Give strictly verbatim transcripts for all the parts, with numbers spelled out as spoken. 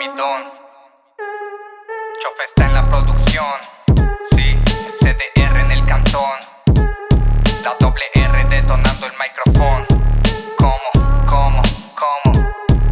mi don. Chofe está en la producción. Sí, el C D R en el cantón. La doble R detonando el micrófono. ¿Cómo? ¿Cómo? ¿Cómo?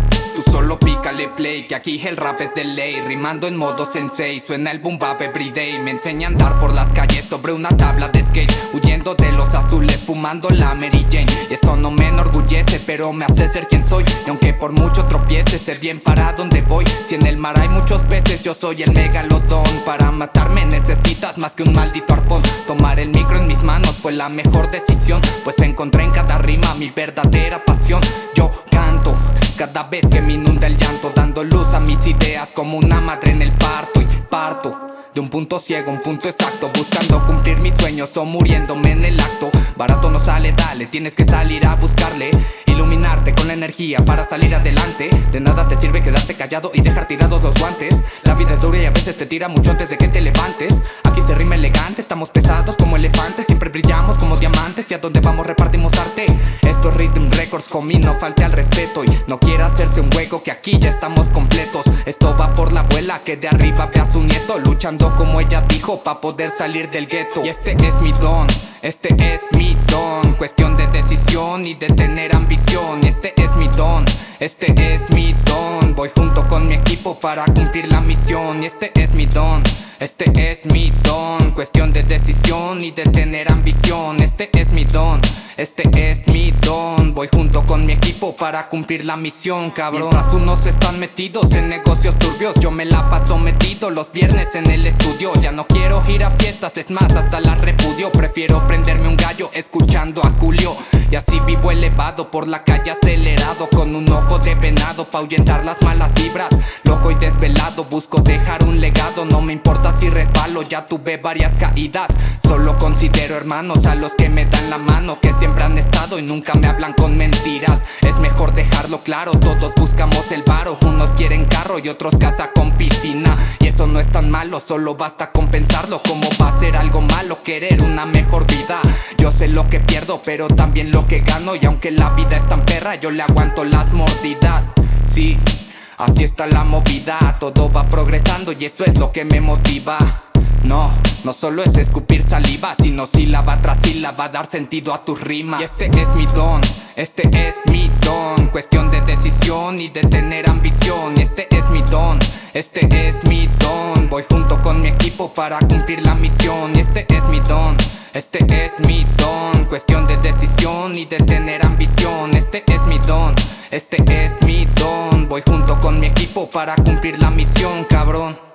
Tú solo pícale play, que aquí el rap es de ley. Rimando en modo sensei, suena el boom bap everyday. Me enseña a andar por las calles sobre una tabla de skate, huyendo de los azules, fumando la Mary Jane. Y eso no me enorgullece, pero me hace ser quien soy. Y aunque por mucho tropiece, sé bien para dónde voy. Si en el mar hay muchos peces, yo soy el megalodón. Para matarme necesitas más que un maldito arpón. Tomar el micro en mis manos fue la mejor decisión, pues encontré en cada rima mi verdadera pasión. Yo canto cada vez que me inunda el llanto, dando luz a mis ideas como una madre en el parto. Y parto de un punto ciego, un punto exacto, buscando cumplir mis sueños o muriéndome en el acto. Barato no sale, dale, tienes que salir a buscarle. Iluminarte con la energía para salir adelante. De nada te sirve quedarte callado y dejar tirados los guantes. La vida es dura y a veces te tira mucho antes de que te levantes. Aquí se rima elegante, estamos pesados como elefantes. Siempre brillamos como diamantes y a donde vamos repartimos arte. Esto es Rhythm Records, comí, no falte al respeto. Y no quiera hacerse un hueco, que aquí ya estamos completos. Esto va por la abuela que de arriba ve a su nieto, luchando como ella dijo pa' poder salir del gueto. Y este es mi don, este es mi don. Cuestión de decisión y de tener ambición. Y este es mi don, este es mi don. Voy junto con mi equipo para cumplir la misión. Y este es mi don, este es mi don. Cuestión de decisión y de tener ambición. Este es mi don, este es mi don. Voy junto con mi equipo para cumplir la misión, cabrón. Mientras unos están metidos en negocios turbios, yo me la paso metido los viernes en el estudio. Ya no quiero ir a fiestas, es más, hasta las repudio. Prefiero prenderme un gallo escuchando a Julio. Y así vivo elevado por la calle acelerado, con un ojo de venado pa' ahuyentar las malas vibras. Loco y desvelado, busco dejar un legado. No me importa si resbalo, ya tuve varias caídas. Solo considero hermanos a los que me dan la mano, que siempre han estado y nunca me hablan con mentiras. Es mejor dejarlo claro, todos buscamos el varo. Unos quieren carro y otros casa con piscina. Y eso no es tan malo, solo basta con pensarlo. ¿Cómo va a ser algo malo querer una mejor vida? Yo sé lo que pierdo, pero también lo que gano. Y aunque la vida es tan perra, yo le aguanto las mordidas. Sí, así está la movida, todo va progresando y eso es lo que me motiva. No, no solo es escupir saliva, sino sílaba tras sílaba dar sentido a tus rimas. Y este es mi don, este es mi don. Cuestión de decisión y de tener ambición. Y este es mi don, este es mi don. Voy junto con mi equipo para cumplir la misión. Y este es mi don, este es mi don. Cuestión de decisión y de tener ambición. Este es mi don, este es mi don. Voy junto con mi equipo para cumplir la misión, cabrón.